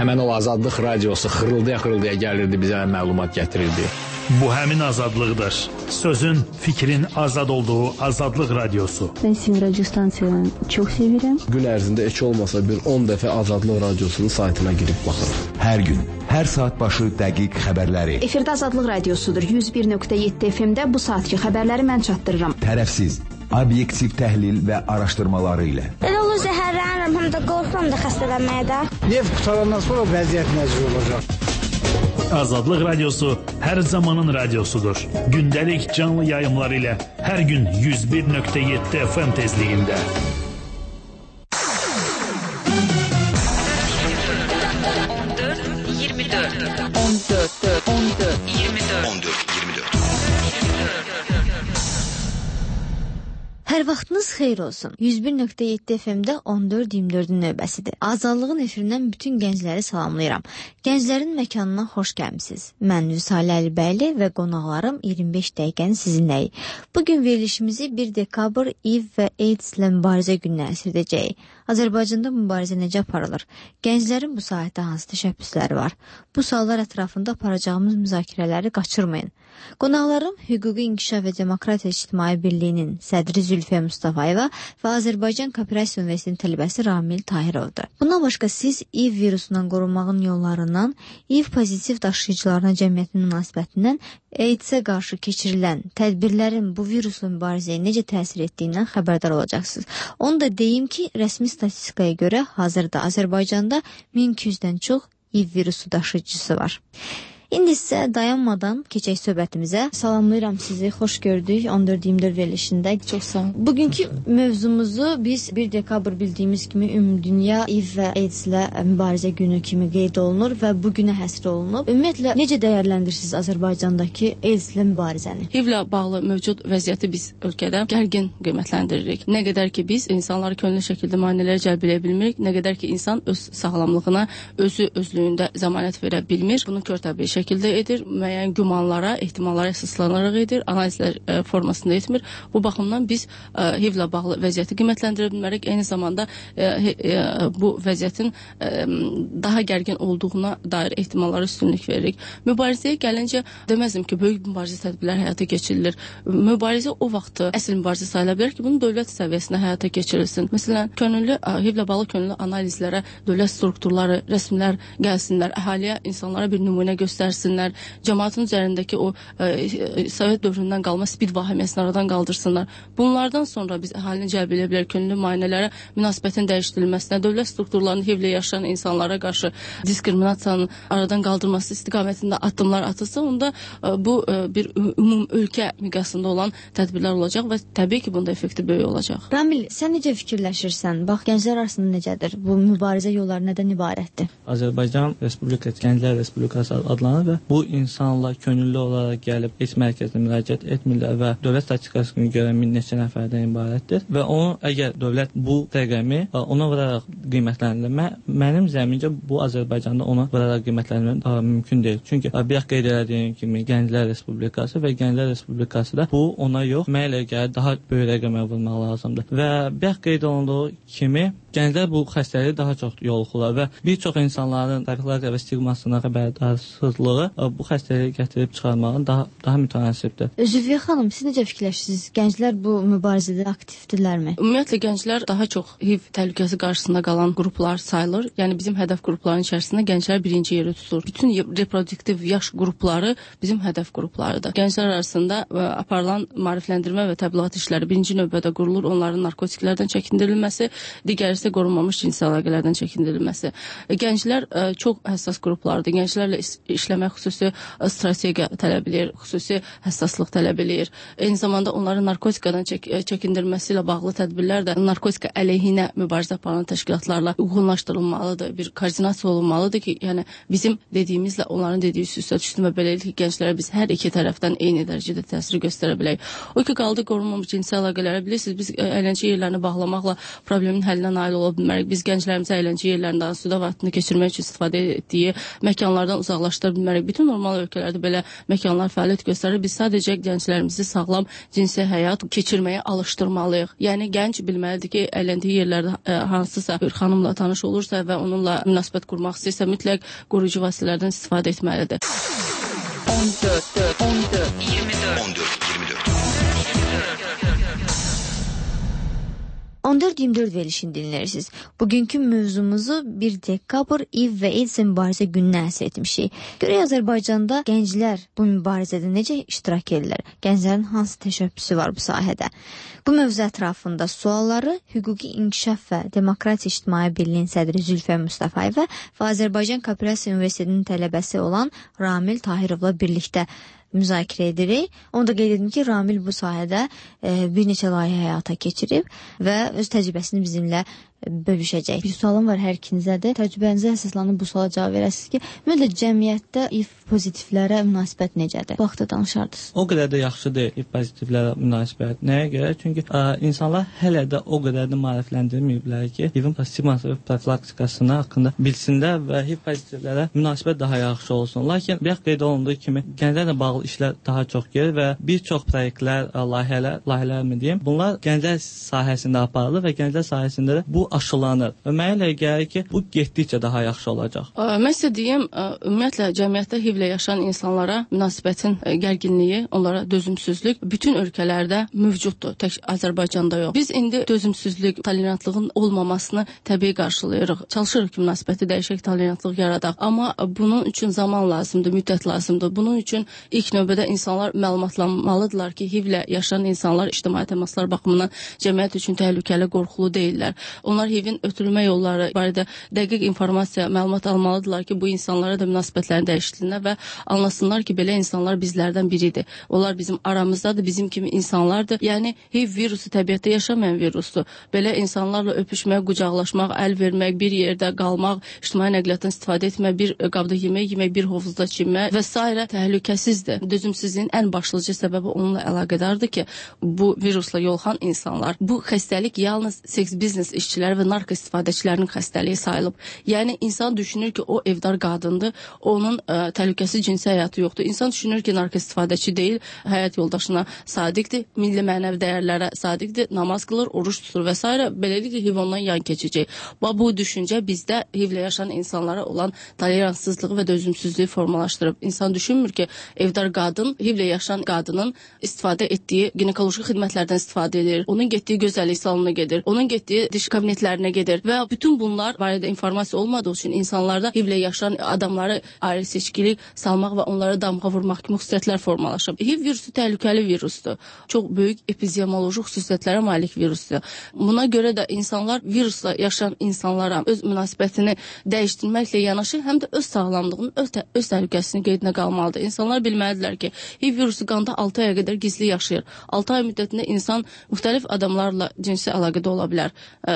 Həmən o Azadlıq radiosu xırıldaya gəlirdi, bizə məlumat gətirirdi. Bu həmin azadlıqdır. Sözün, fikrin azad olduğu Azadlıq radiosu. Ben sizin radyo stansiyalarını çok seviyorum. Gün ərzində heç olmasa bir 10 dəfə Azadlıq radiosunun saytına girib baxırım. Hər gün, hər saat başı dəqiq xəbərləri. Efirdə Azadlıq radiosudur. 101.7 FM-də bu saatki xəbərləri mən çatdırıram. Tərəfsiz, obyektiv təhlil və araşdırmaları ilə. Elə olur zəhərlənirəm, həm də qorxuram da xəstələnməyə də. Neft qutarandan sonra vəziyyət necə olacaq? Azadlıq radiosu hər zamanın radiosudur. Gündəlik canlı yayımlar ilə hər gün 101.7 FM tezliyində. Hər vaxtınız xeyir olsun. 101.7 FM-də 14-24-ün növbəsidir. Azadlığın efirindən bütün gəncləri salamlayıram. Gənclərin məkanına xoş gəlmisiniz. Mən Vüsalə Əlibəyli və qonaqlarım 25 dəqiqəni sizinləyik. Bugün verilişimizi 1 dekabr İV və AIDS ilə mübarizə gününə əsrdəcəyik. Azərbaycanda mübarizə necə aparılır? Gənclərin bu sahədə hansı təşəbbüsləri var? Bu suallar ətrafında aparacağımız müzakirələri qaçırmayın. Qonaqlarım Hüquqi İnkişaf və Demokratiya İctimai Birliyinin sədri Zülfiyə Mustafayeva və Azərbaycan Kooperasiya Universitetinin tələbəsi Ramil Tahirovdur. Bundan başqa siz İV virusundan qorunmağın yollarından, İV pozitiv daşıyıcılarına cəmiyyətin münasibətindən, AIDS-ə qarşı keçirilən tədbirlərin bu virusla mübarizəyə necə təsir etdiyindən xəbərdar olacaqsınız. Onu da deyim ki, rəsmi statistikaya görə hazırda Azərbaycanda 1200-dən çox İV virusu daşıyıcısı var. İndi isə dayanmadan keçək söhbətimizə. Salamlayıram sizi, xoş gördük 14-24 verilişində. Çox sağ olun. Bugünkü mövzumuzu biz 1 dekabr bildiyimiz kimi Ümumdünya İV və AIDS ilə mübarizə günü kimi qeyd olunur və bu günə həsr olunub. Ümumiyyətlə, necə dəyərləndirirsiniz Azərbaycandakı AIDS ilə mübarizəni? HIV ilə bağlı mövcud vəziyyəti biz ölkədə gərgin qiymətləndiririk. Nə qədər ki biz insanları könüllü şəkildə müayinələrə cəlb edə bilmirik, nə qədər ki insan öz sağlamlığına özü özlüyündə zəmanət verə bilmir. Bunu körtəbii şəkildə edir, müəyyən gümanlara, ehtimallara əsaslanaraq edir, analizlər formasında etmir. Bu baxımdan biz HIV ilə bağlı vəziyyəti qiymətləndirə bilmərik. Eyni zamanda bu vəziyyətin daha gərgin olduğuna dair ehtimallara üstünlük veririk. Mübarizəyə gəlincə deməzdim ki, böyük mübarizə tədbirlər həyata keçirilir. Mübarizə o vaxt əsl mübarizə sayıla bilər ki, bunu dövlət səviyyəsində həyata keçirilsin. Məsələn, HIV ilə bağlı könüllü analizlərə dövlət strukturları, rəsmilər gəlsinlər, əhaliyə, insanlara bir nümunə göstərsinlər, cəmaatın üzərindəki o Sovet dövründən qalma spid vahiməsini aradan qaldırsınlar. Bunlardan sonra biz əhalini cəlb edə bilər, könüllü müayinələrə münasibətin dəyişdirilməsinə, dövlət strukturlarının HIV-lə yaşayan insanlara qarşı diskriminasiyanın aradan qaldırması istiqamətində addımlar atılsa, onda bu bir ümum ölkə miqyasında olan tədbirlər olacaq və təbii ki, bunda effekti böyük olacaq. Ramil, sən necə fikirləşirsən? Bax, gənclər arasında necədir? Bu mübarizə yolları nədən ibarətdir? Azərbaycan Respublikası, Gənclər Respublikası adlanır və bu insanlar könüllü olaraq gəlib heç mərkəzinə müraciət etmirlər və dövlət statistikasına görə min neçə nəfərdən ibarətdir və onu əgər dövlət bu rəqəmi ona vuraraq qiymətləndirmə, mənim zəmincə bu Azərbaycanda ona vuraraq qiymətləndirmə mümkün deyil. Çünki bir qeyd elədiyim kimi Gənclər Respublikası və Gənclər Respublikası da bu ona yox, mənə gəlir daha böyük rəqəmə vurmaq lazımdır. Və bir qeyd olunduğu kimi gənclər bu xəstəliyə daha çox yoluxurlar və bir çox insanların tarixlərə və stigmasına xəbərdarsızlığı bu xəstəliyi gətirib çıxarmağın daha mütənasibdir. Zülfiyə xanım, siz necə fikirləşirsiniz? Gənclər bu mübarizədə aktivdirlərmi? Ümumiyyətlə, gənclər daha çox HIV təhlükəsi qarşısında qalan qruplar sayılır. Yəni, bizim hədəf qrupların içərisində gənclər birinci yeri tutur. Bütün reproduktiv yaş qrupları bizim hədəf qruplarıdır. Gənclər arasında aparılan maarifləndirmə və təbliğat işləri birinci növbədə qurulur. Onların narkotiklərdən çəkindirilməsi, digəri isə qorunmamış cinsi əlaqələrdən çəkindirilməsi. Gənclər çox həssas qruplardır. Gənclərlə işləmək xüsusi strategiya tələb edir, xüsusi həssaslıq tələb edir. Eyni zamanda onların narkotikadan çəkindirilməsi ilə bağlı tədbirlər də narkotika əleyhinə mübarizə aparan təşkilatlarla uyğunlaşdırılmalıdır, bir koordinasiya olunmalıdır ki, yəni bizim dediyimizlə onların dediyi üst-üstə düşsün və beləliklə gənclərə biz hər iki tərəfdən eyni dərəcədə təsir göstərə bilək. O ki, qaldı qorunmamış cinsi əlaqələrə, bilirsiniz, biz əyləncə yerlərini bağlamaqla problemin həllinə nail nail ola bilmərik. Biz gənclərimizi əyləncə yerlərindən, suda vaxtını keçirmək üçün istifadə etdiyi məkanlardan uzaqlaşdıra bilmərik. Bütün normal ölkələrdə belə məkanlar fəaliyyət göstərir. Biz sadəcə gənclərimizi sağlam cinsi həyat keçirməyə alışdırmalıyıq. Yəni gənc bilməlidir ki, əyləndiyi yerlərdə hansısa bir xanımla tanış olursa və onunla münasibət qurmaq istəyirsə, mütləq qoruyucu vasitələrdən istifadə etməlidir. 14-24 verilişini dinləyirsiniz. Bugünkü mövzumuzu 1 dekabr İV və AIDS mübarizə gününə həsr etmişik. Görək Azərbaycanda gənclər bu mübarizədə necə iştirak edirlər? Gənclərin hansı təşəbbüsü var bu sahədə? Bu mövzu ətrafında sualları Hüquqi İnkişaf və Demokratiya İctimai Birliyin sədri Zülfə Mustafayeva və Azərbaycan Kooperasiya Universitetinin tələbəsi olan Ramil Tahirovla birlikdə müzakirə edirik. Onu da qeyd edim ki, Ramil bu sahədə bir neçə layihə həyata keçirib və öz təcrübəsini bizimlə bölüşəcək. Bir sualım var hər ikinizə də. Təcrübənizə əsaslanıb bu suala cavab verəsiniz ki, ümumiyyətlə cəmiyyətdə HIV pozitivlərə münasibət necədir? Bu haqda danışardınız. O qədər də yaxşıdır HIV pozitivlərə münasibət. Nəyə görə? Çünki insanlar hələ də o qədər də maarifləndirməyiblər ki, HIV pozitiv profilaktikasına haqqında bilsinlər və HIV pozitivlərə münasibət daha yaxşı olsun. Lakin bir qeyd olunduğu kimi gənclərlə bağlı işlər daha çox gedir və bir çox proyektlər, layihələr mi deyim, bunlar gənclər sahəsində aparılır və gənclər sahəsində də bu aşılanır. Və mənə elə gəlir ki, bu getdikcə daha yaxşı olacaq. Mən sizə deyim, ümumiyyətlə cəmiyyətdə HIV-lə yaşayan insanlara münasibətin gərginliyi, onlara dözümsüzlük bütün ölkələrdə mövcuddur, tək Azərbaycanda yox. Biz indi dözümsüzlük, tolerantlığın olmamasını təbii qarşılayırıq. Çalışırıq ki, münasibəti dəyişək, tolerantlıq yaradaq. Amma bunun üçün zaman lazımdır, müddət lazımdır. Bunun üçün ilk növbədə insanlar məlumatlanmalıdırlar ki, HIV-lə yaşayan insanlar ictimai təmaslar baxımından cəmiyyət üçün təhlükəli, qorxulu deyillər. Onlar HIV-in ötürülmə yolları barədə dəqiq informasiya, məlumat almalıdırlar ki, bu insanlara da münasibətlərin dəyişikliğinə və anlasınlar ki, belə insanlar bizlərdən biridir. Onlar bizim aramızdadır, bizim kimi insanlardır. Yəni HIV virusu təbiətdə yaşamayan virusdur. Belə insanlarla öpüşmək, qucaqlaşmaq, əl vermək, bir yerdə qalmaq, ictimai nəqliyyatdan istifadə etmək, bir qabda yemək yemək, bir hovuzda çimmək və s. təhlükəsizdir. Dözümsüzlüyün ən başlıca səbəbi onunla əlaqədardır ki, bu virusla yoluxan insanlar, bu xəstəlik yalnız seks biznes işçiləri və narko istifadəçilərinin xəstəliyi sayılıb. Yəni insan düşünür ki, o evdar qadındır, onun təhlükəsiz cinsi həyatı yoxdur. İnsan düşünür ki, narko istifadəçi deyil, həyat yoldaşına sadiqdir, milli mənəvi dəyərlərə sadiqdir, namaz qılır, oruç tutur və s. Beləliklə HIV ondan yan keçəcək. Bu düşüncə bizdə HIV-lə yaşayan insanlara olan toleranssızlığı və dözümsüzlüyü formalaşdırıb. İnsan düşünmür ki, evdar qadın HIV-lə yaşayan qadının istifadə etdiyi ginekoloji xidmətlərdən istifadə edir, onun getdiyi gözəllik salonuna gedir, onun getdiyi diş kabinetlərinə gedir və bütün bunlar barədə informasiya olmadığı üçün insanlarda HIV-lə yaşayan adamları ayrı seçkilik salmaq və onlara damğa vurmaq kimi xüsusiyyətlər formalaşıb. HIV virusu təhlükəli virusdur. Çox böyük epidemioloji xüsusiyyətlərə malik virusdur. Buna görə də insanlar virusla yaşayan insanlara öz münasibətini dəyişdirməklə yanaşı, həm də öz sağlamlığının, öz təhlükəsini qeydinə qalmalıdır. İnsanlar bilməlidirlər ki, HIV virusu qanda 6 aya qədər gizli yaşayır. 6 ay müddətində insan müxtəlif adamlarla cinsi əlaqədə ola bilər,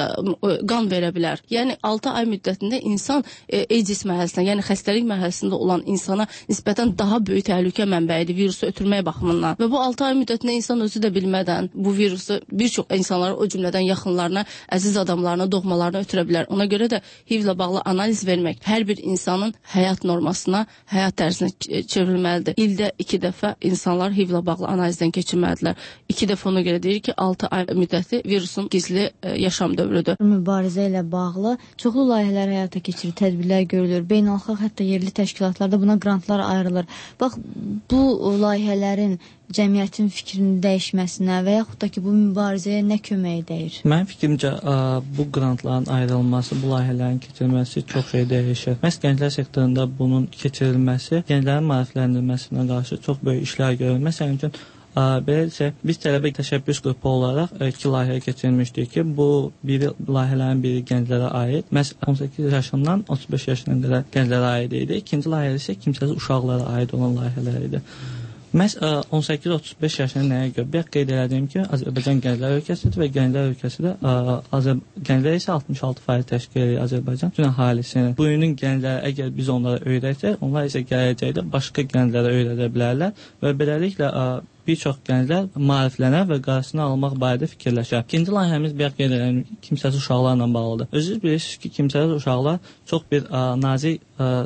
qan verə bilər. Yəni 6 ay müddətində insan AIDS mərhələsində, yəni xəstəlik mərhələsində olan insana nisbətən daha böyük təhlükə mənbəyidir virusu ötürmək baxımından. Və bu 6 ay müddətində insan özü də bilmədən bu virusu bir çox insanlara, o cümlədən yaxınlarına, əziz adamlarına, doğmalarına ötürə bilər. Ona görə də HIV-ilə bağlı analiz vermək hər bir insanın həyat normasına, həyat tərzinə çevrilməlidir. İldə 2 dəfə insanlar HIV-ilə bağlı analizdən keçirməlidirlər. 2 dəfə ona görə deyir ki, 6 ay müddəti virusun gizli yaşam dövrüdür. Mübarizə ilə bağlı çoxlu layihələr həyata keçirilir, tədbirlər görülür. Beynəlxalq, hətta yerli təşkilatlarda buna qrantlar ayrılır. Bax, bu layihələrin cəmiyyətin fikrinin dəyişməsinə və yaxud da ki, bu mübarizəyə nə kömək edir? Mənim fikrimcə, bu qrantların ayrılması, bu layihələrin keçirilməsi çox şey dəyişir. Məhz gənclər sektorunda bunun keçirilməsi, gənclərin maarifləndirilməsinə qarşı çox böyük işlər görür. Məsələn üçün, beləliklə, biz tələbə təşəbbüs qrupu olaraq 2 layihə keçirmişdik ki, bu layihələrin biri gənclərə aid. Məhz 18 yaşından 35 yaşına qədər gənclərə aid idi. İkinci layihə isə kimsəsiz uşaqlara aid olan layihələr idi. Məhz 18-35 yaşına nəyə görə? Bir qeyd edəyim ki, Azərbaycan gənclər ölkəsidir və gənclər ölkəsi də gənclər isə 66% təşkil edir Azərbaycan bütün əhalisini. Bugünün gəncləri, əgər biz onlara öyrətsək, onlar isə gələcəkdə başqa gənclərə öyrədə bilərlər və beləliklə bir çox gənclər maariflənər və qarşısını almaq barədə fikirləşər. İkinci layihəmiz bir qeyd edən kimsəsiz uşaqlarla bağlıdır. Özünüz bilirsiniz ki, kimsəsiz uşaqlar çox bir nazik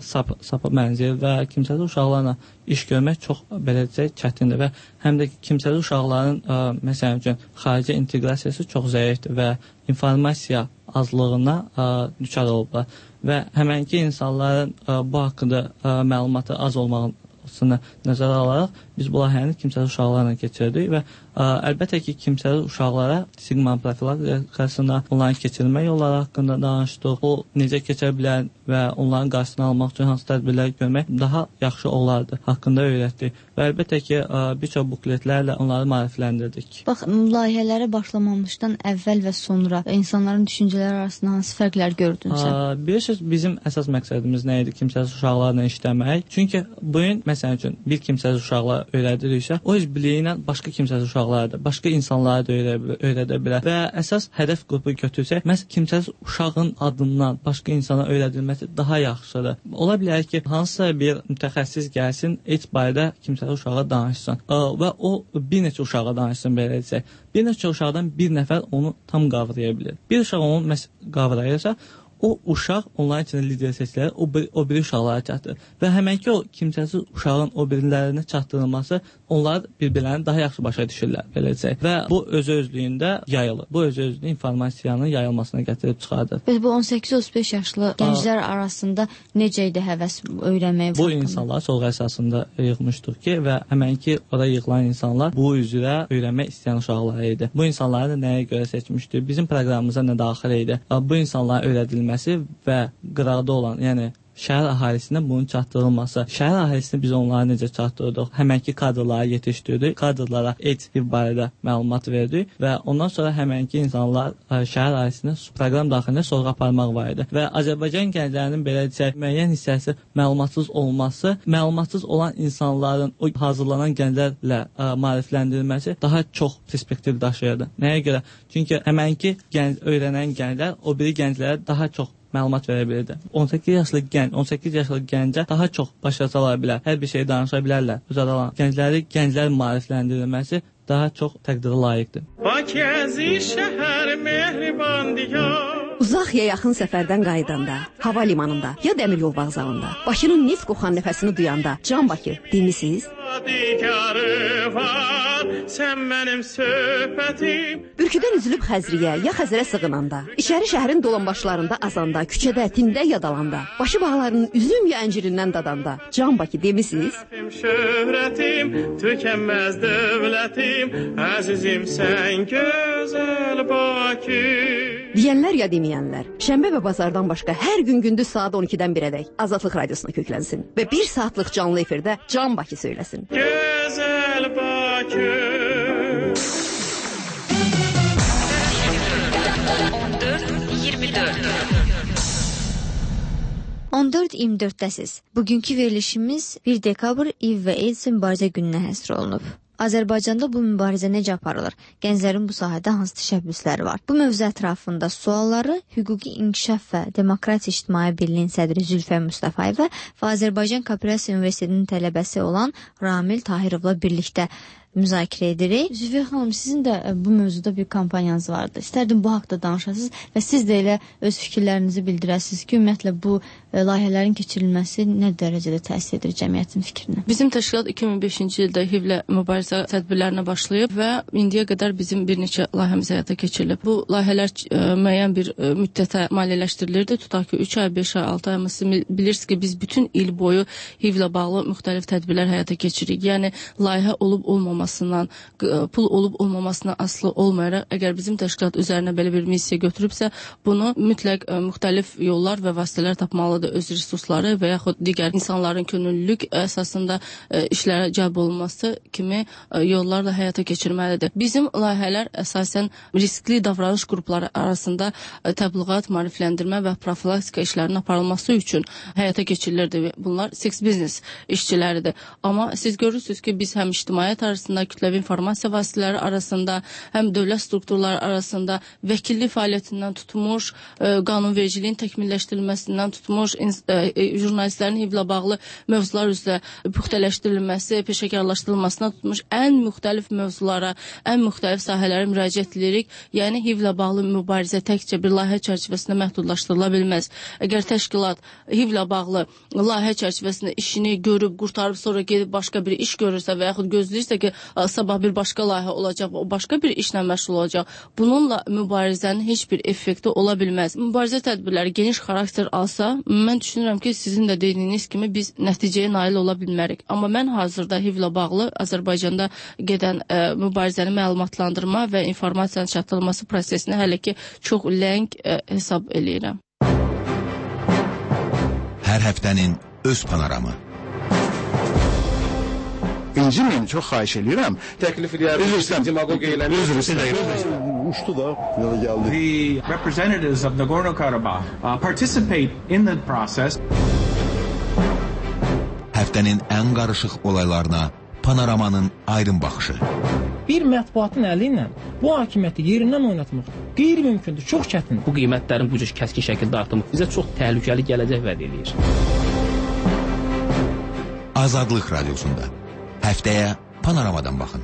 sapa mənzil və kimsəsiz uşaqlarla iş görmək çox beləcə çətindir və həm də kimsəsiz uşaqların məsələn üçün xarici inteqrasiyası çox zəifdir və informasiya azlığına düçar olublar və həmənki insanların bu haqqında məlumatı az olmasını nəzərə alaraq biz bu layihəni kimsəsiz uşaqlarla keçirdik və əlbəttə ki, kimsəsiz uşaqlara siqman profilaktikasına onların keçirilmə yolları haqqında danışdıq. O necə keçə bilər və onların qarşısını almaq üçün hansı tədbirlər görmək daha yaxşı olardı haqqında öyrətdik. Və əlbəttə ki, bir çox bukletlərlə onları maarifləndirdik. Bax, layihələrə başlamamışdan əvvəl və sonra insanların düşüncələri arasında hansı fərqlər gördün sən? Bilirsiniz, bizim əsas məqsədimiz nə idi? Kimsəsiz uşaqlarla işləmək. Çünki bu gün, məsələn üçün, bir kimsəsiz uşaqlar öyrədiriksə, o öz biliyi ilə başqa kimsəsiz uşaqlara da, başqa insanlara da öyrədə bilər. Və əsas hədəf qrupu götürsək, məhz kimsəsiz uşağın adından başqa insana öyrədilməsi daha yaxşıdır. Ola bilər ki, hansısa bir mütəxəssis gəlsin, heç barədə kimsəsiz uşağa danışsın və o bir neçə uşağa danışsın belə desək. Bir neçə uşaqdan bir nəfər onu tam qavraya bilir. Bir uşaq onu qavrayırsa, o uşaq onların içində lider seçilir, o biri uşaqlara çatdır. Və həmənki o kimsəsiz uşağın o birilərinə çatdırılması onlar bir-birlərini daha yaxşı başa düşürlər, belə desək. Və bu öz-özlüyündə yayılır. Bu öz-özlüyü informasiyanın yayılmasına gətirib çıxardır. Bəs bu 18-35 yaşlı gənclər arasında necə idi həvəs öyrənməyə? Bu insanlar sorğu əsasında yığmışdıq ki, və həmənki orada yığılan insanlar bu üzrə öyrənmək istəyən uşaqlar idi. Bu insanları da nəyə görə seçmişdik? Bizim proqramımıza nə daxil idi? Bu insanların öyrədilməsi və qıraqda olan, yəni şəhər əhalisinə bunun çatdırılması. Şəhər əhalisinə biz onları necə çatdırdıq? Həmənki kadrları yetişdirdik, kadrlara HIV barədə məlumat verdik və ondan sonra həmənki insanlar şəhər əhalisinə proqram daxilində sorğu aparmaq var idi. Və Azərbaycan gənclərinin belə desək, müəyyən hissəsi məlumatsız olması, məlumatsız olan insanların o hazırlanan gənclərlə maarifləndirilməsi daha çox perspektiv daşıyırdı. Nəyə görə? Çünki həmənki öyrənən gənclər o biri gənclərə daha çox məlumat verə bilirdi. 18 yaşlı gəncə daha çox başa sala bilər, hər bir şey danışa bilərlər. Uzadalan gənclərin maarifləndirilməsi daha çox təqdirə layiqdir. Uzaq ya yaxın səfərdən qayıdanda, hava limanında ya dəmir yol vağzalında, Bakının neft qoxan nəfəsini duyanda, Can Bakı demisiz? Sən mənim söhbətim. Ürküdən üzülüb Xəzriyə ya Xəzərə sığınanda, İçəri şəhərin dolanbaşlarında azanda, küçədə, tində yadalanda, başı bağlarının üzüm ya əncirindən dadanda, Can Bakı demisiz? Şöhrətim, tükənməz dövlətim, əzizim sən gözəl Bakı. Deyənlər ya deməyənlər, şənbə və bazardan başqa hər gün gündüz saat 12-dən 1-ədək Azadlıq Radiosuna köklənsin və 1 saatlıq canlı efirdə Can Bakı söyləsin. Gözəl Bakı. 14-24-dəsiz. Bugünkü verilişimiz 1 dekabr İİV və AIDS mübarizə gününə həsr olunub. Azərbaycanda bu mübarizə necə aparılır? Gənclərin bu sahədə hansı təşəbbüsləri var? Bu mövzu ətrafında sualları Hüquqi İnkişaf və Demokratiya İctimai Birliyin sədri Zülfə Mustafayeva və Azərbaycan Kooperativ Universitetinin tələbəsi olan Ramil Tahirovla birlikdə müzakirə edirik. Zülfə xanım, sizin də bu mövzuda bir kampanyanız vardı. İstərdim bu haqda danışasınız və siz də elə öz fikirlərinizi bildirəsiniz ki, ümumiyyətlə bu layihələrin keçirilməsi nə dərəcədə təsir edir cəmiyyətin fikrinə? Bizim təşkilat 2005-ci ildə HIV-lə mübarizə tədbirlərinə başlayıb və indiyə qədər bizim bir neçə layihəmiz həyata keçirilib. Bu layihələr müəyyən bir müddətə maliyyələşdirilirdi. Tutaq ki, 3 ay, 5 ay, 6 ay, amma siz bilirsiniz ki, biz bütün il boyu HIV-lə bağlı müxtəlif tədbirlər həyata keçiririk. Yəni, layihə olub-olmamasından, pul olub-olmamasından asılı olmayaraq, əgər bizim təşkilat üzərinə belə bir missiya götürübsə, bunu mütləq müxtəlif yollar və vasitələr tapmalıdır, öz resursları və yaxud digər insanların könüllülük əsasında işlərə cəlb olunması kimi yollarla həyata keçirməlidir. Bizim layihələr əsasən riskli davranış qrupları arasında təbliğat, maarifləndirmə və profilaktika işlərinin aparılması üçün həyata keçirilirdi. Bunlar seks biznes işçiləridir. Amma siz görürsünüz ki, biz həm ictimaiyyət arasında, kütləvi informasiya vasitələri arasında, həm dövlət strukturları arasında vəkillik fəaliyyətindən tutmuş, qanunvericiliyin təkmilləşdirilməsindən tutmuş, jurnalistlərin HIV-la bağlı mövzular üzrə puxtələşdirilməsi, peşəkarlaşdırılmasına tutmuş ən müxtəlif mövzulara, ən müxtəlif sahələrə müraciət edirik. Yəni HIV-la bağlı mübarizə təkcə bir layihə çərçivəsində məhdudlaşdırıla bilməz. Əgər təşkilat HIV-la bağlı layihə çərçivəsində işini görüb, qurtarıb, sonra gedib başqa bir iş görürsə və yaxud gözləyirsə ki, sabah bir başqa layihə olacaq, o başqa bir işlə məşğul olacaq, bununla mübarizənin heç bir effekti ola bilməz. Mübarizə tədbirləri geniş xarakter alsa, mən düşünürəm ki, sizin də dediyiniz kimi biz nəticəyə nail ola bilmərik. Amma mən hazırda HIV-la bağlı Azərbaycanda gedən mübarizəni məlumatlandırma və informasiyanın çatdırılması prosesini hələ ki çox ləng hesab eləyirəm. Hər həftənin öz panoramı. İnciməyin, çox xahiş edirəm. Təklif edərəm. Demagog eləmir. Uçdu da, yola gəldi. The representatives of Nagorno-Karabakh participate in the process. Həftənin ən qarışıq olaylarına panoramanın aydın baxışı. Bir mətbuatın əli ilə bu hakimiyyəti yerindən oynatmaq qeyri-mümkündür, çox çətindir. Bu qiymətlərin bu cür kəskin şəkildə artımı bizə çox təhlükəli gələcək vəd edir. Azadlıq Radiosunda. Həftəyə panoramadan baxın.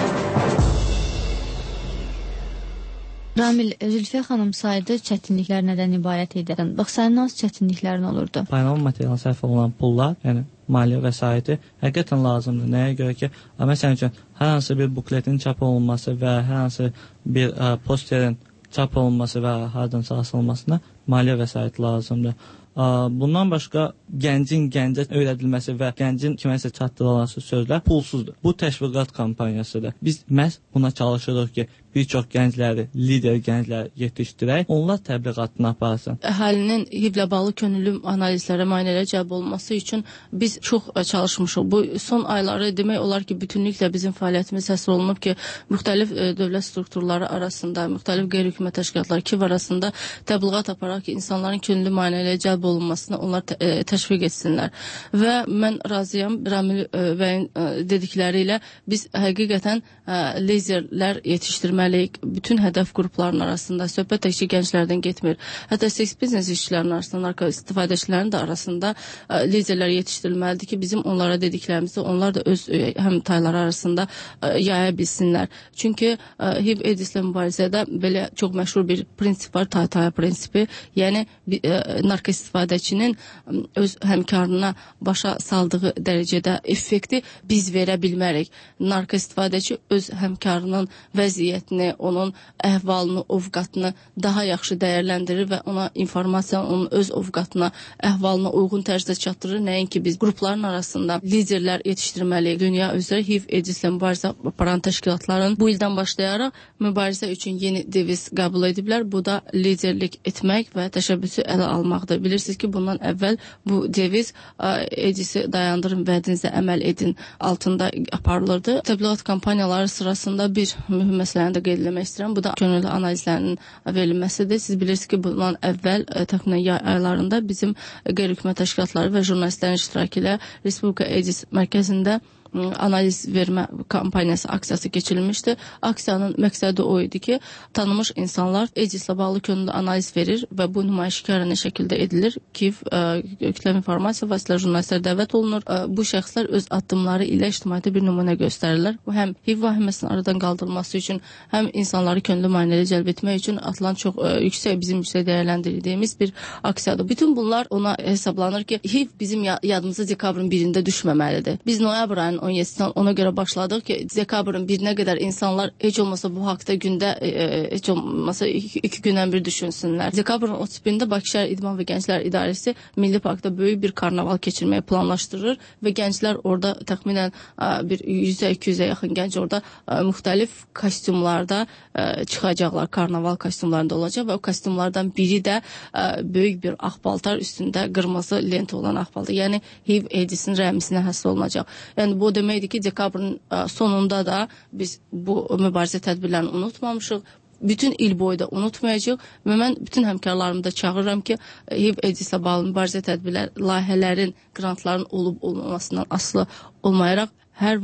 Ramil, Zülfiyə xanım saydı çətinliklər nədən ibarət edir? Bax, sənin az çətinliklərin olurdu. Faydalı material sərf olunan pullar, yəni maliyyə vəsaiti həqiqətən lazımdır. Nəyə görə ki, məsələn üçün, hər hansı bir bukletin çap olunması və hər hansı bir posterin çap olunması və hardansa asılmasına maliyyə vəsaiti lazımdır. Bundan başqa gəncin gəncə öyrədilməsi və gəncin kiməsə çatdırılması sözlər pulsuzdur. Bu təşviqat kampaniyasıdır. Biz məhz buna çalışırıq ki, bir çox gəncləri, lider gəncləri yetişdirək, onlar təbliğatını aparsın. Əhalinin HIV-la bağlı könüllü analizlərə, müayinələrə cəlb olunması üçün biz çox çalışmışıq. Bu son ayları demək olar ki, bütünlüklə bizim fəaliyyətimiz həsr olunub ki, müxtəlif dövlət strukturları arasında, müxtəlif qeyri-hökumət təşkilatları KİV arasında təbliğat aparaq ki, insanların könüllü müayinələrə cəlb olunmasına onlar təşviq etsinlər. Və mən razıyam Ramil bəyin dedikləri ilə biz həqiqətən lezerlər yetişdirməliyik. Bütün hədəf qrupların arasında söhbət təkcə gənclərdən getmir. Hətta seks biznes işçilərinin arasında, narko istifadəçilərin də arasında lezerlər yetişdirilməlidir ki, bizim onlara dediklərimizi onlar da öz həm tayları arasında yaya bilsinlər. Çünki HIV AIDS-lə mübarizədə belə çox məşhur bir prinsip var, tay-taya prinsipi. Yəni narko istifadəçinin öz həmkarına başa saldığı dərəcədə effekti biz verə bilmərik. Narko istifadəçi öz həmkarının vəziyyətini, onun əhvalını, ovqatını daha yaxşı dəyərləndirir və ona informasiyanı onun öz ovqatına, əhvalına uyğun tərzdə çatdırır. Nəinki biz qrupların arasında liderlər yetişdirməliyik. Dünya üzrə HIV AIDS-lə mübarizə aparan təşkilatların bu ildən başlayaraq mübarizə üçün yeni deviz qəbul ediblər. Bu da liderlik etmək və təşəbbüsü ələ almaqdır. Bilirsiniz ki, bundan əvvəl bu deviz AIDS-i dayandırın, vədinizə əməl edin altında aparılırdı. Təbliğat kampaniyaları sırasında bir mühüm məsələni də qeyd etmək istəyirəm. Bu da könüllü analizlərin verilməsidir. Siz bilirsiniz ki, bundan əvvəl təxminən yay aylarında bizim qeyri-hökumət təşkilatları və jurnalistlərin iştirakı ilə Respublika AIDS mərkəzində analiz vermə kampaniyası, aksiyası keçirilmişdi. Aksiyanın məqsədi o idi ki, tanınmış insanlar AIDS-lə bağlı könüllü analiz verir və bu nümayişkarənə şəkildə edilir ki, kütləvi informasiya vasitələri jurnalistlər dəvət olunur. Bu şəxslər öz addımları ilə ictimaiyyətə bir nümunə göstərirlər. Bu həm HIV vahiməsinin aradan qaldırılması üçün, həm insanları könüllü müayinələrə cəlb etmək üçün atılan çox bizim yüksək dəyərləndirdiyimiz bir aksiyadır. Bütün bunlar ona hesablanır ki, HIV bizim yadımıza dekabrın 1-də düşməməlidir. Biz noyabr ayının 17-dən ona görə başladıq ki, dekabrın 1-nə qədər insanlar heç olmasa bu haqda gündə heç olmasa 2 gündən bir düşünsünlər. Dekabrın 31-də Bakı Şəhər İdman və Gənclər İdarəsi Milli Parkda böyük bir karnaval keçirməyi planlaşdırır və gənclər orada təxminən bir 100-200-ə yaxın gənc orada müxtəlif kostyumlarda çıxacaqlar, karnaval kostyumlarında olacaq və o kostyumlardan biri də böyük bir ağ paltar üstündə qırmızı lent olan ağ paltar. Yəni HIV AIDS-in rəmisinə həsr olunacaq. Yəni bu deməkdir ki, dekabrın sonunda da biz bu mübarizə tədbirlərini unutmamışıq. Bütün il boyu da unutmayacaq və mən bütün həmkarlarımı da çağırıram ki, HIV AIDS-ilə bağlı mübarizə tədbirlər, layihələrin, qrantların olub-olmamasından asılı olmayaraq hər vaxt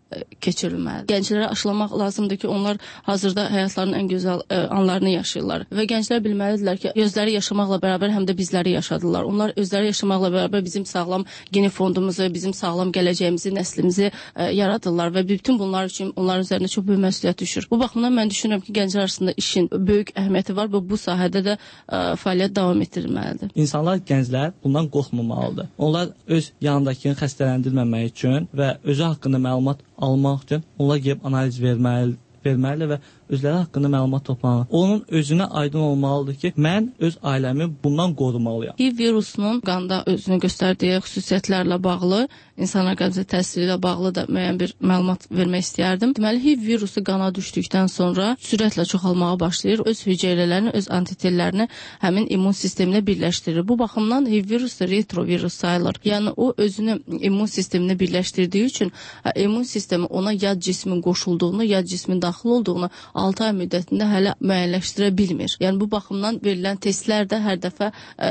keçirilməlidir. Gənclərə aşılamaq lazımdır ki, onlar hazırda həyatlarının ən gözəl anlarını yaşayırlar və gənclər bilməlidirlər ki, özləri yaşamaqla bərabər həm də bizləri yaşadılar. Onlar özləri yaşamaqla bərabər bizim sağlam geni fondumuzu, bizim sağlam gələcəyimizi, nəslimizi yaradırlar və bütün bunlar üçün onların üzərində çox böyük məsuliyyət düşür. Bu baxımdan mən düşünürəm ki, gənclər arasında işin böyük əhəmiyyəti var və bu sahədə də fəaliyyət davam etdirilməlidir. İnsanlar, gənclər bundan qorxmamalıdır. Onlar öz yanındakini xəstələndirməmək üçün və özü haqqında məlumat almaq üçün onlar gəlib analiz verməli və özləri haqqında məlumat toplamalı. Onun özünə aydın olmalıdır ki, mən öz ailəmi bundan qorumalıyam. HIV virusunun qanda özünü göstərdiyi xüsusiyyətlərlə bağlı, insan orqanizminə təsiri ilə bağlı da müəyyən bir məlumat vermək istəyərdim. Deməli, HIV virusu qana düşdükdən sonra sürətlə çoxalmağa başlayır, öz hüceyrələrini, öz antitellərini həmin immun sisteminə birləşdirir. Bu baxımdan HIV virusu retrovirus sayılır. Yəni, o özünü immun sisteminə birləşdirdiyi üçün immun sistemi ona yad cismin qoşulduğunu, yad cismin daxil olduğunu 6 ay müddətində hələ müəyyənləşdirə bilmir. Yəni, bu baxımdan verilən testlər də hər dəfə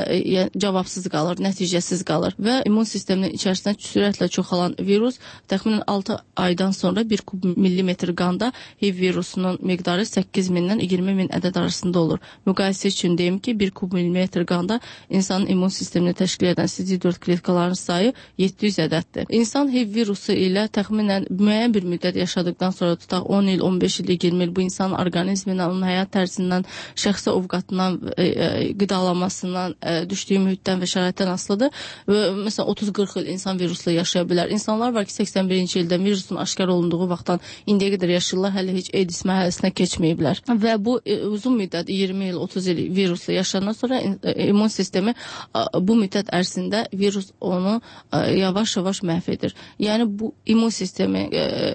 cavabsız qalır, nəticəsiz qalır və immun sisteminin içərisində sürətlə çoxalan virus təxminən 6 aydan sonra 1 kub millimetr qanda HIV virusunun miqdarı 8.000-dən 20.000 ədəd arasında olur. Müqayisə üçün deyim ki, 1 kub millimetr qanda insanın immun sistemini təşkil edən CD4 kletkaların sayı 700 ədəddir. İnsan HIV virusu ilə təxminən müəyyən bir müddət yaşadıkdan sonra tutaq 10 il, 15 il, 20 il bu insanın orqanizmindən, onun həyat tərzindən, şəxsi ovqatından, qidalanmasından, düşdüyü mühitdən və şəraitdən asılıdır. Və məsələn 30-40 il insan virusla yaşaya bilər. İnsanlar var ki, 81-ci ildə virusun aşkar olunduğu vaxtdan indiyə qədər yaşayırlar, hələ heç AIDS mərhələsinə keçməyiblər. Və bu uzun müddət 20 il, 30 il virusla yaşayandan sonra immun sistemi bu müddət ərzində virus onu yavaş-yavaş məhv edir. Yəni bu immun sistemi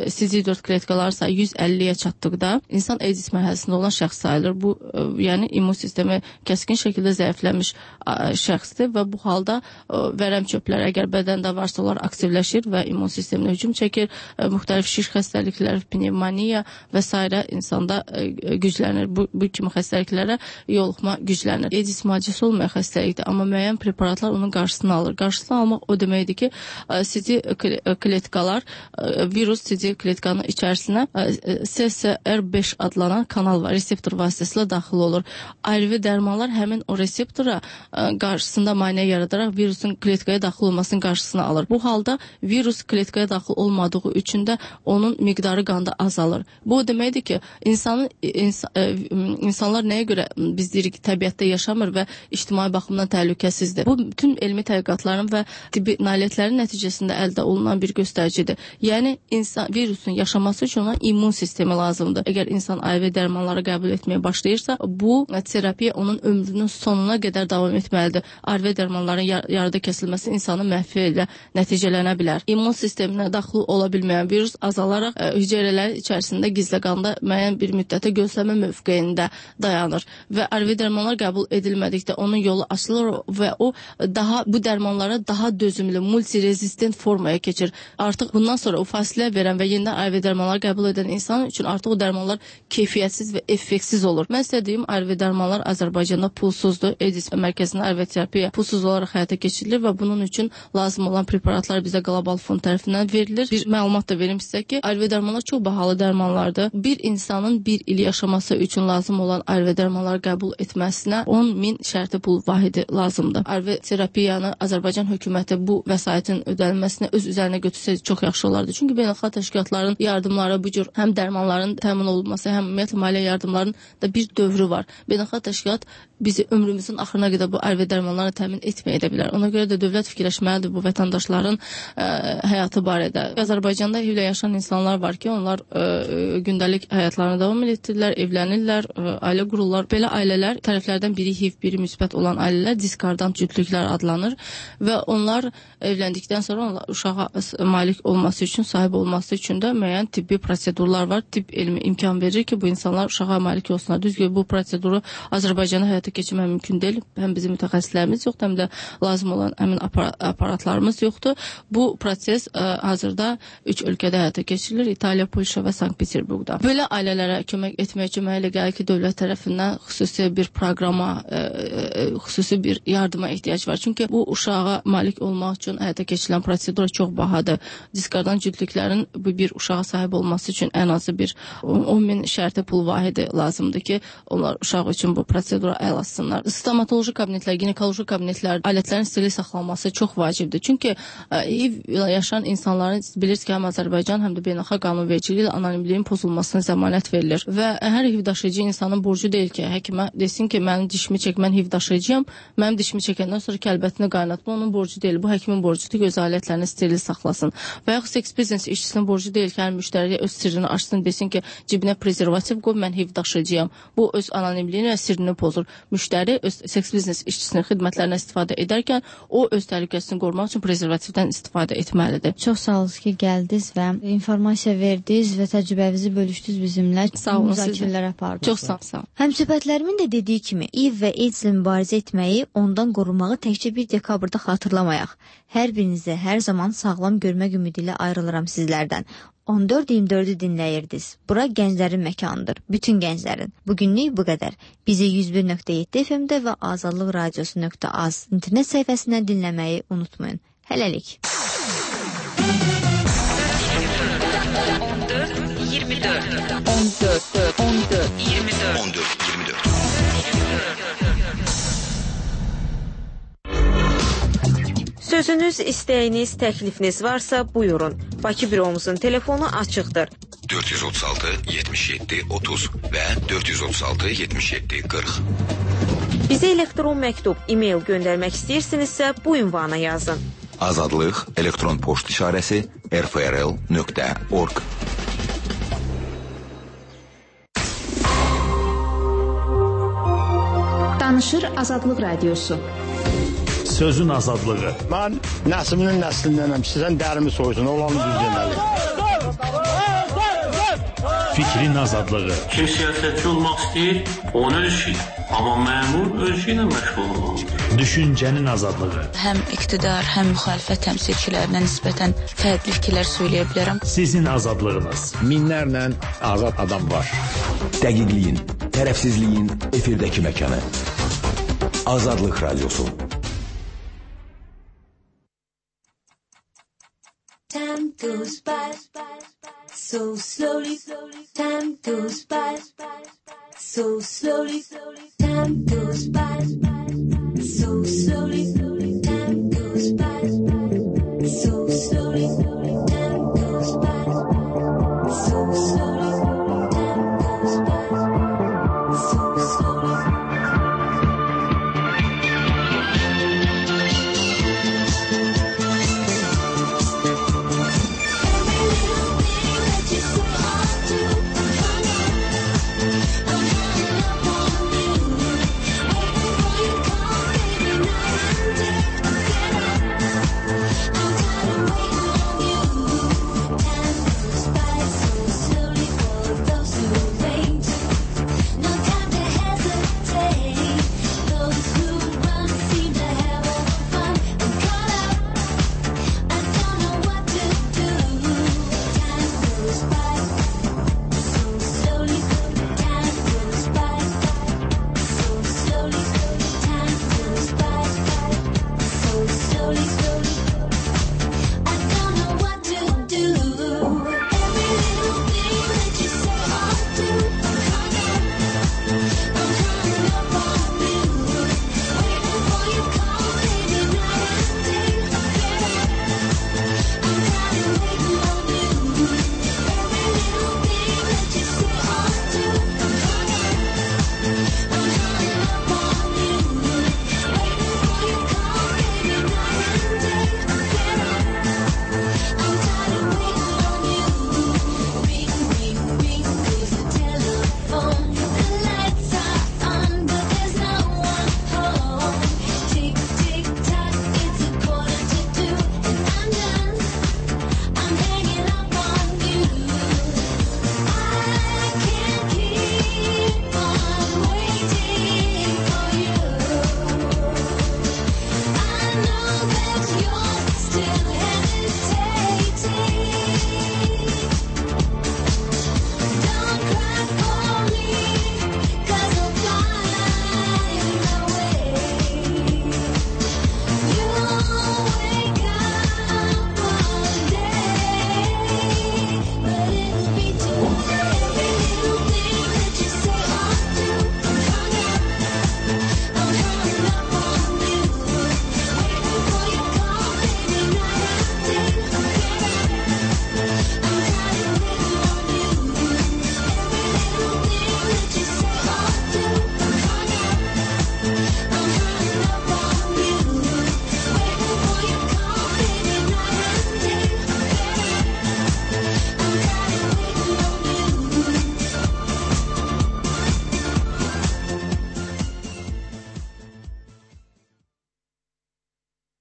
CD4 kletkaları sayı 150-yə çatdıqda insan AIDS mərhələsində olan şəxs sayılır. Bu, yəni immun sistemi kəskin şəkildə zəifləmiş şəxsdir və bu halda vərəm çöpləri əgər bədəndə varsa onlar aktivləşir və immun sisteminə hücum çəkir. Müxtəlif şiş xəstəliklər, pnevmoniya və s. insanda güclənir. Bu kimi xəstəliklərə yoluxma güclənir. AIDS müalicəsi olmayan xəstəlikdir, amma müəyyən preparatlar onun qarşısını alır. Qarşısını almaq o deməkdir ki, CD kletkalar, virus CD kletkanın içərisinə CSR5 adlanan kanal var, reseptor vasitəsilə daxil olur. ARV dərmanlar həmin o reseptora qarşısında maneə yaradaraq virusun kletkaya daxil olmasının qarşısını alır. Bu halda virus kletkaya daxil olmadığı üçün də onun miqdarı qanda azalır. Bu o deməkdir ki, insanlar nəyə görə biz deyirik ki, təbiətdə yaşamır və ictimai baxımdan təhlükəsizdir. Bu bütün elmi tədqiqatların və tibbi nailiyyətlərin nəticəsində əldə olunan bir göstəricidir. Yəni virusun yaşaması üçün ona immun sistemi lazımdır. Əgər insan ARV dərmanları qəbul etməyə başlayırsa, bu terapiya onun ömrünün sonuna qədər davam etməlidir. ARV dərmanların yarıda kəsilməsi insanın məhvi ilə nəticələnə bilər. İmmun sisteminə daxil ola bilməyən virus azalaraq hüceyrələrin içərisində gizli qanda müəyyən bir müddətə gözləmə mövqeyində dayanır və ARV dərmanlar qəbul edilmədikdə onun yolu açılır və o bu dərmanlara daha dözümlü, multirezistent formaya keçir. Artıq bundan sonra o fasilə verən və yenidən ARV dərmanlar qəbul edən insan üçün artıq o dərmanlar keyfiyyətsiz və effektsiz olur. Mən sizə deyim, ARV dərmanlar Azərbaycanda pulsuzdur. AIDS mərkəzində ARV terapiya pulsuz olaraq həyata keçirilir və bunun üçün lazım olan preparatlar bizə Qlobal Fond tərəfindən verilir. Bir məlumat da verim sizə ki, ARV dərmanlar çox bahalı dərmanlardır. Bir insanın bir il yaşaması üçün lazım olan ARV dərmanları qəbul etməsinə 10.000 şərti pul vahidi lazımdır. ARV terapiyanı Azərbaycan hökuməti bu vəsaitin ödənilməsinə öz üzərinə götürsə çox yaxşı olardı. Çünki beynəlxalq təşkilatların yardımları bu cür həm dərmanların təmin olunması, həm ümumiyyətlə maliyyə yardımlarının da bir dövrü var. Beynəlxalq təşkilat bizi ömrümüzün axırına qədər bu ARV dərmanlarını təmin etməyə də bilər. Ona görə də dövlət fikirləşməlidir bu vətəndaşların həyatı barədə. Azərbaycanda HIV-lə yaşayan insanlar var ki, onlar gündəlik həyatlarını davam etdirirlər, evlənirlər, ailə qururlar. Belə ailələr, tərəflərdən biri HIV, biri müsbət olan ailələr diskordant cütlüklər adlanır və onlar evləndikdən sonra uşağa malik olması üçün, sahib olması üçün də müəyyən tibbi prosedurlar var, tibb elmi imkan verir verir ki, bu insanlar uşağa malik olsunlar. Düzgün bu proseduru Azərbaycana həyata keçirmək mümkün deyil. Həm bizim mütəxəssislərimiz yoxdur, həm də lazım olan həmin aparatlarımız yoxdur. Bu proses hazırda 3 ölkədə həyata keçirilir. İtaliya, Polşa və Sankt-Peterburqda. Belə ailələrə kömək etmək üçün mənə elə gəlir ki, dövlət tərəfindən xüsusi bir proqrama, xüsusi bir yardıma ehtiyac var. Çünki bu uşağa malik olmaq üçün həyata keçirilən prosedur çox bahadır. Diskardan cütlüklərin bu bir uşağa sahib olması üçün ən azı bir 10.000 şərti pul vahidi lazımdır ki, onlar uşaq üçün bu prosedura əl atsınlar. Stomatoloji kabinetlər, ginekoloji kabinetlər, alətlərin steril saxlanması çox vacibdir. Çünki HIV yaşayan insanların bilirsiniz ki, həm Azərbaycan, həm də beynəlxalq qanunvericiliyi ilə anonimliyin pozulmasına zəmanət verilir. Və hər HIV daşıyıcı insanın borcu deyil ki, həkimə desin ki, mənim dişimi çək, mən HIV daşıyıcıyam, mənim dişimi çəkəndən sonra kəlbətini qaynatma, onun borcu deyil. Bu həkimin borcudur ki, öz alətlərini steril saxlasın. Və yaxud seks biznes işçisinin borcu deyil ki, hər müştəriyə öz sirrini açsın, desin ki, cibinə prezervativ qoy, mən HIV daşıyıcıyam. Bu öz anonimliyini və sirrini pozur. Müştəri öz seks biznes işçisinin xidmətlərinə istifadə edərkən o öz təhlükəsini qorumaq üçün prezervativdən istifadə etməlidir. Çox sağ olun ki, gəldiniz və informasiya verdiniz və təcrübənizi bölüşdünüz bizimlə. Sağ olun, müzakirələr apardınız. Çox sağ olun. Həmsöhbətlərimin də dediyi kimi, HIV və AIDS-lə mübarizə etməyi, ondan qorumağı təkcə 1 dekabrda xatırlamayaq. Hər birinizə hər zaman sağlam görmək ümidi ilə ayrılıram sizlərdən. 14-24-ü dinləyirdiniz. Bura gənclərin məkanıdır. Bütün gənclərin. Bugünlük bu qədər. Bizi 101.7 FM-də və Azadlıq Radiosu.az internet səhifəsindən dinləməyi unutmayın. Hələlik. 14-24 Sözünüz, istəyiniz, təklifiniz varsa buyurun. Bakı büromuzun telefonu açıqdır. 436 77 30 və 436 77 40. Bizə elektron məktub, e-mail göndərmək istəyirsinizsə bu ünvana yazın. Azadlıq elektron poçt işarəsi rfrl.org. Danışır Azadlıq Radiosu. Sözün azadlığı. Mən nəslinin nəslindənəm. Sizdən dərimi soysun, olanı düz deməli. Fikrin azadlığı. Kim siyasətçi olmaq istəyir, onun öz işidir. Amma məmur öz işi ilə məşğul olmalıdır. Düşüncənin azadlığı. Həm iqtidar, həm müxalifət təmsilçilərinə nisbətən fərqli fikirlər söyləyə bilərəm. Sizin azadlığınız. Minlərlə azad adam var. Dəqiqliyin, tərəfsizliyin efirdəki məkanı. Azadlıq Radiosu. Time goes by so slowly. Time goes by so slowly. Time goes by so slowly.